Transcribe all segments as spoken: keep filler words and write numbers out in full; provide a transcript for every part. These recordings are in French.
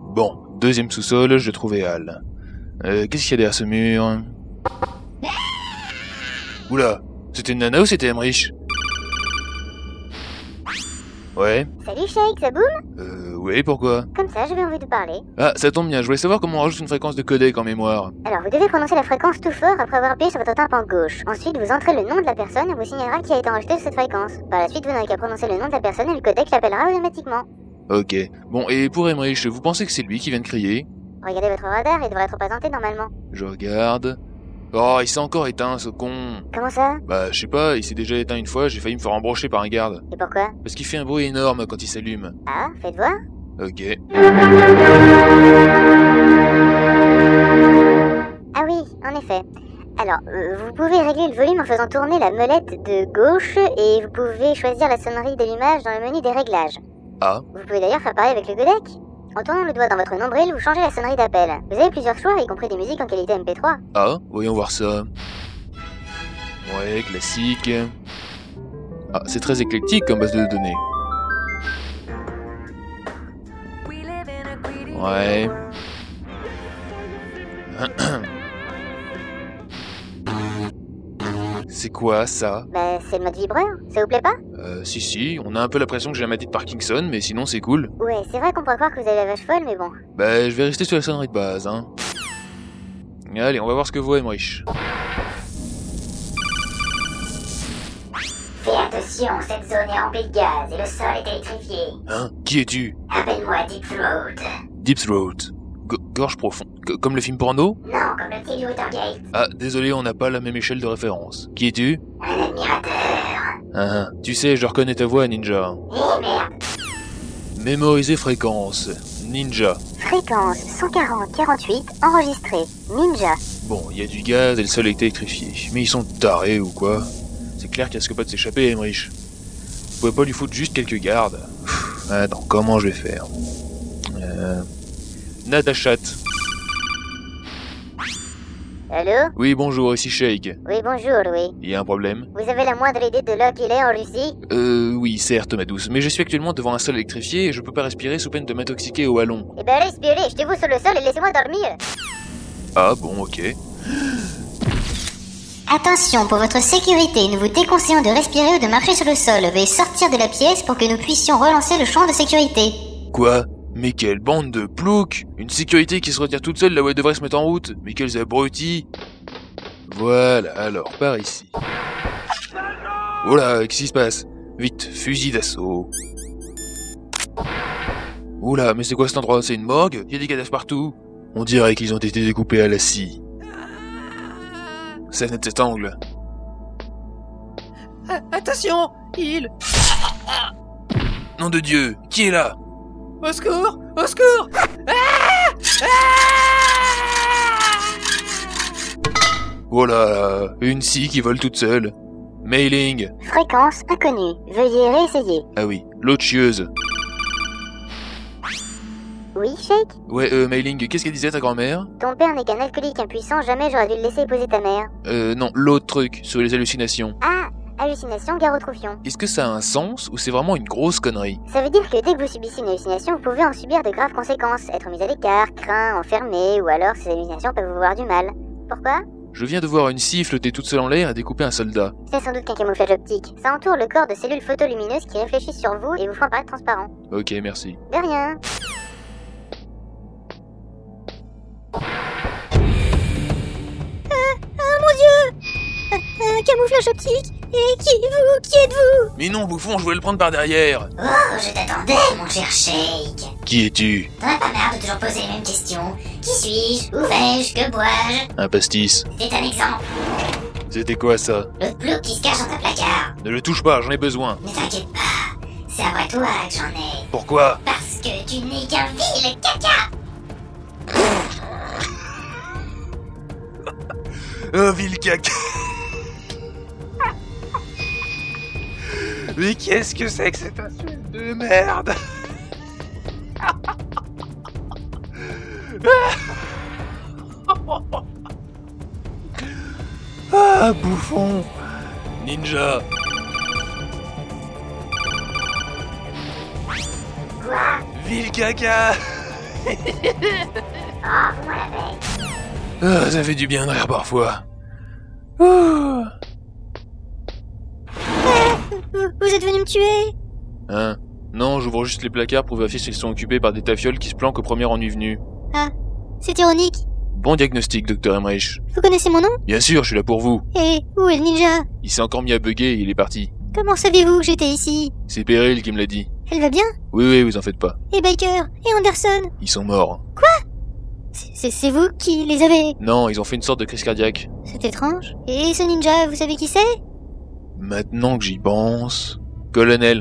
Bon, deuxième sous-sol, je trouvais Al. Euh, qu'est-ce qu'il y a derrière ce mur? Oula, c'était une nana ou c'était Emmerich? Ouais. Salut Shake, ça boum? Euh, oui, pourquoi? Comme ça, j'avais envie de parler. Ah, ça tombe bien, je voulais savoir comment on rajoute une fréquence de codec en mémoire. Alors, vous devez prononcer la fréquence tout fort après avoir appuyé sur votre tympan gauche. Ensuite, vous entrez le nom de la personne et vous signalera qui a été enregistré sur cette fréquence. Par la suite, vous n'avez qu'à prononcer le nom de la personne et le codec l'appellera automatiquement. Ok. Bon, et pour Emmerich, vous pensez que c'est lui qui vient de crier? Regardez votre radar, il devrait être représenté normalement. Je regarde... Oh, il s'est encore éteint, ce con. Comment ça? Bah, je sais pas, il s'est déjà éteint une fois, j'ai failli me faire embrocher par un garde. Et pourquoi? Parce qu'il fait un bruit énorme quand il s'allume. Ah, faites voir. Ok. Ah oui, en effet. Alors, euh, vous pouvez régler le volume en faisant tourner la molette de gauche et vous pouvez choisir la sonnerie d'allumage dans le menu des réglages. Ah. Vous pouvez d'ailleurs faire pareil avec le codec. En tournant le doigt dans votre nombril, vous changez la sonnerie d'appel. Vous avez plusieurs choix, y compris des musiques en qualité M P trois. Ah, voyons voir ça. Ouais, classique. Ah, c'est très éclectique comme base de données. Ouais. C'est quoi ça? Bah, c'est le mode vibreur, ça vous plaît pas? Euh, si si, on a un peu l'impression que j'ai la maladie de Parkinson, mais sinon c'est cool. Ouais, c'est vrai qu'on pourrait croire que vous avez la vache folle, mais bon. Bah, je vais rester sur la sonnerie de base, hein. Allez, on va voir ce que vaut Emmerich. Fais attention, cette zone est remplie de gaz et le sol est électrifié. Hein? Qui es-tu? Appelle-moi Deep Throat. Deep Throat. Go- gorge profonde. G- comme le film porno? Non, comme le petit du Watergate. Ah, désolé, on n'a pas la même échelle de référence. Qui es-tu? Un admirateur. Ah, ah. Tu sais, je reconnais ta voix, Ninja. Eh merde. Mémoriser fréquence. Ninja. Fréquence cent quarante quarante-huit, enregistré. Ninja. Bon, il y a du gaz et le sol est électrifié. Mais ils sont tarés ou quoi? C'est clair qu'il risque pas de s'échapper, Emmerich. Vous pouvez pas lui foutre juste quelques gardes? Pff, attends, comment je vais faire? Euh... Natachat. Allô? Oui, bonjour, ici Shake. Oui, bonjour, oui. Il y a un problème? Vous avez la moindre idée de là qu'il est en Russie? Euh, oui, certes, ma douce, mais je suis actuellement devant un sol électrifié et je peux pas respirer sous peine de m'intoxiquer au ballon. Eh ben respirez, jetez-vous sur le sol et laissez-moi dormir. Ah, bon, ok. Attention, pour votre sécurité, nous vous déconseillons de respirer ou de marcher sur le sol. Veuillez sortir de la pièce pour que nous puissions relancer le champ de sécurité. Quoi? Mais quelle bande de ploucs! Une sécurité qui se retire toute seule là où elle devrait se mettre en route! Mais quels abrutis! Voilà, alors, par ici. Oh là, qu'est-ce qui se passe? Vite, fusil d'assaut. Oula, mais c'est quoi cet endroit? C'est une morgue? Il y a des cadavres partout. On dirait qu'ils ont été découpés à la scie. Ça venait de cet angle. Ah, attention, il... Nom de Dieu, qui est là? Au secours! Au secours! Ah! Ah! Oh là, une scie qui vole toute seule. Mailing. Fréquence inconnue. Veuillez réessayer. Ah oui, l'autre chieuse. Oui, Shake? Ouais, euh, Mailing, qu'est-ce qu'elle disait ta grand-mère? Ton père n'est qu'un alcoolique impuissant, jamais j'aurais dû le laisser épouser ta mère. Euh, non, l'autre truc, sur les hallucinations. Ah! Hallucination, garotrophion. Est-ce que ça a un sens, ou c'est vraiment une grosse connerie? Ça veut dire que dès que vous subissez une hallucination, vous pouvez en subir de graves conséquences. Être mis à l'écart, craint, enfermé, ou alors ces hallucinations peuvent vous voir du mal. Pourquoi? Je viens de voir une scie flotter toute seule en l'air et découper un soldat. C'est sans doute qu'un camouflage optique. Ça entoure le corps de cellules photolumineuses qui réfléchissent sur vous et vous font apparaître transparent. Ok, merci. De rien. Un camouflage optique. Et qui êtes-vous? Qui êtes-vous? Mais non, bouffon, je voulais le prendre par derrière. Oh, je t'attendais, mon cher Shake. Qui es-tu? T'en as pas marre de toujours poser les mêmes questions? Qui suis-je? Où vais-je? Que bois-je? Un pastis. C'est un exemple. C'était quoi ça? L'autre plouc qui se cache dans ta placard. Ne le touche pas, j'en ai besoin. Ne t'inquiète pas. C'est après toi que j'en ai. Pourquoi? Parce que tu n'es qu'un vil caca. Un vil caca. Mais qu'est-ce que c'est que cette insulte de merde? Ah, bouffon. Ninja. Quoi? Vil caca. Oh, vous m'en l'avez. Ah, ça fait du bien de rire parfois. Oh. Vous, vous êtes venu me tuer? Hein? Non, j'ouvre juste les placards pour vérifier s'ils sont occupés par des tafioles qui se planquent au premier ennui venu. Ah, c'est ironique. Bon diagnostic, docteur Emmerich. Vous connaissez mon nom? Bien sûr, je suis là pour vous. Et où est le ninja? Il s'est encore mis à bugger et il est parti. Comment saviez-vous que j'étais ici? C'est Péril qui me l'a dit. Elle va bien? Oui, oui, vous en faites pas. Et Baker? Et Anderson? Ils sont morts. C'est c'est vous qui les avez... Non, ils ont fait une sorte de crise cardiaque. C'est étrange. Et ce ninja, vous savez qui c'est? Maintenant que j'y pense... Colonel.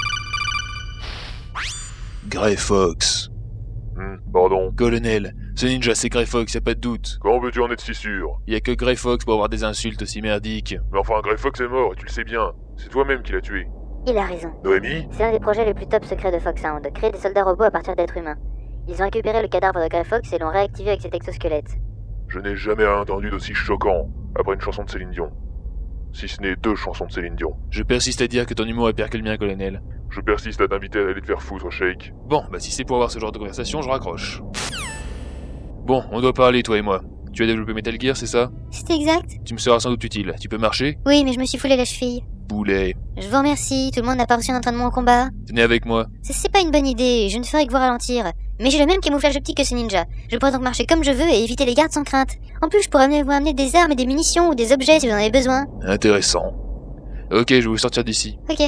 Grey Fox. Hmm, pardon. Colonel, ce ninja c'est Grey Fox, y a pas de doute. Comment veux-tu en être si sûr? Y a que Grey Fox pour avoir des insultes aussi merdiques. Mais enfin, Grey Fox est mort, et tu le sais bien. C'est toi-même qui l'as tué. Il a raison. Noémie? C'est un des projets les plus top secrets de Foxhound, créer des soldats robots à partir d'êtres humains. Ils ont récupéré le cadavre de Grey Fox et l'ont réactivé avec cet exosquelette. Je n'ai jamais rien entendu d'aussi choquant après une chanson de Céline Dion. Si ce n'est deux chansons de Céline Dion. Je persiste à dire que ton humour est pire que le mien, colonel. Je persiste à t'inviter à aller te faire foutre, Shake. Bon, bah si c'est pour avoir ce genre de conversation, je raccroche. Bon, on doit parler, toi et moi. Tu as développé Metal Gear, c'est ça? C'est exact. Tu me seras sans doute utile. Tu peux marcher? Oui, mais je me suis foulé la cheville. Boulet. Je vous remercie, tout le monde n'a pas reçu un entraînement au combat. Venez avec moi. C'est c'est pas une bonne idée, je ne ferai que vous ralentir. Mais j'ai le même camouflage optique que ce ninja. Je pourrais donc marcher comme je veux et éviter les gardes sans crainte. En plus, je pourrais amener- vous amener des armes et des munitions ou des objets si vous en avez besoin. Intéressant. Ok, je vais vous sortir d'ici. Ok.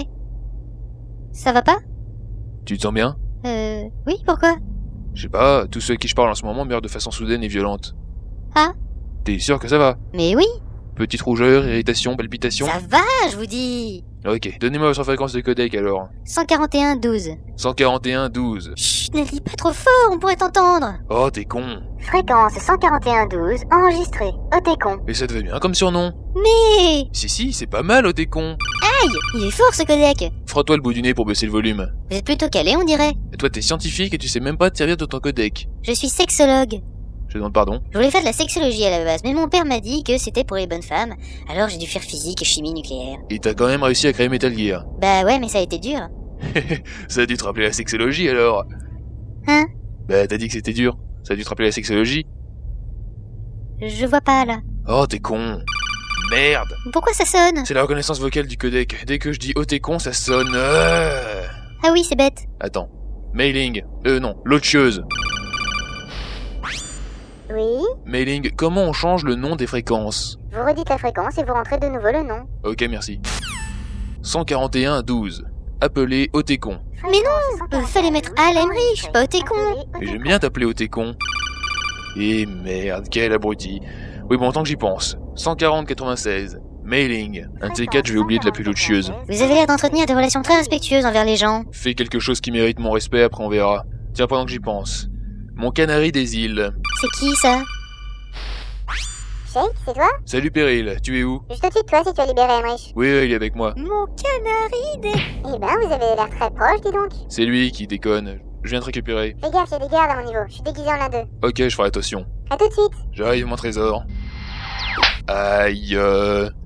Ça va pas? Tu te sens bien? Euh... Oui, pourquoi? Je sais pas, tous ceux à qui je parle en ce moment meurent de façon soudaine et violente. Ah? T'es sûr que ça va? Mais oui, Petite rougeur, irritation, palpitation? ça va, je vous dis. Ok, donnez-moi votre fréquence de codec alors. cent quarante et un douze. cent quarante et un douze. Chut, ne lis pas trop fort, on pourrait t'entendre. Oh, t'es con. Fréquence cent quarante et un douze, enregistrée. Oh, t'es con. Et ça te va bien comme surnom? Mais... Si, si, c'est pas mal, oh, t'es con. Aïe, il est fort ce codec. Frotte-toi le bout du nez pour baisser le volume. Vous êtes plutôt calé, on dirait. Et toi, t'es scientifique et tu sais même pas te servir de ton codec. Je suis sexologue. Je demande pardon. Je voulais faire de la sexologie à la base, mais mon père m'a dit que c'était pour les bonnes femmes, alors j'ai dû faire physique et chimie nucléaire. Et t'as quand même réussi à créer Metal Gear. Bah ouais, mais ça a été dur. Ça a dû te rappeler la sexologie alors. Hein? Bah, t'as dit que c'était dur. Ça a dû te rappeler la sexologie. Je vois pas, là. Oh, t'es con. Merde. Pourquoi ça sonne? C'est la reconnaissance vocale du codec. Dès que je dis oh t'es con, ça sonne. Euh... Ah oui, c'est bête. Attends. Mailing. Euh non, lochieuse. Oui? Mailing, comment on change le nom des fréquences? Vous redites la fréquence et vous rentrez de nouveau le nom. Ok, merci. cent quarante et un douze. Appelé Otécon. Mais non, euh, fallait mettre Al Emmerich, pas Otécon. Mais j'aime bien t'appeler Otécon. Et merde, quel abruti. Oui, bon, tant que j'y pense. cent quarante quatre-vingt-seize. Mailing. Un de ces quatre, je vais oublier de l'appeler lochieuse. Vous avez l'air d'entretenir des relations très respectueuses envers les gens. Fais quelque chose qui mérite mon respect, après on verra. Tiens, pendant que j'y pense. Mon canari des îles. C'est qui ça? Shake, c'est toi? Salut Péril, tu es où? Juste au-dessus de toi si tu as libéré Emmerich. Oui, oui, il est avec moi. Mon canari des... Eh ben, vous avez l'air très proche, dis donc. C'est lui qui déconne. Je viens te récupérer. Fais gaffe, il y a des gardes à mon niveau. Je suis déguisé en l'un d'eux. Ok, je ferai attention. À tout de suite. J'arrive, mon trésor. Aïe. Euh...